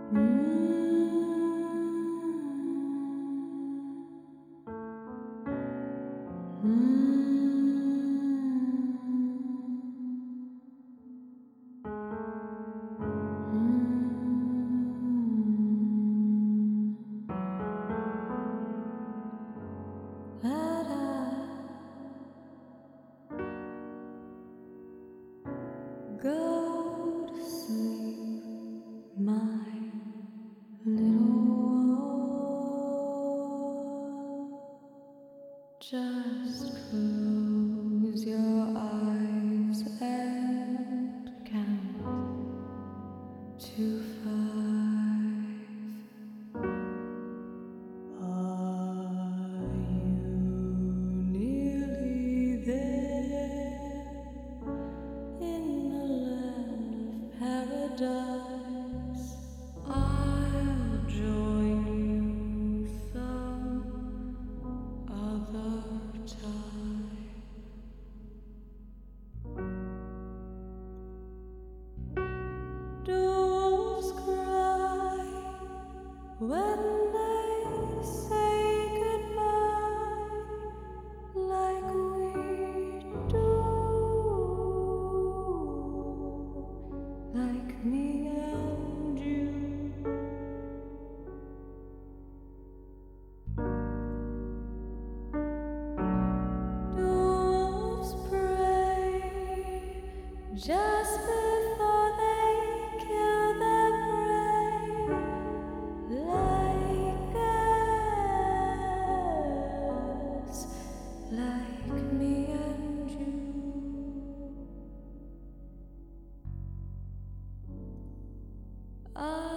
Go to sleep, my little one. Just close your eyes and count to 5. Are you nearly there in the land of paradise? I'll join you some other time. Do wolves cry when they say goodbye like we do? Like me and you. Do wolves pray just before they kill their prey like us, like me and you? I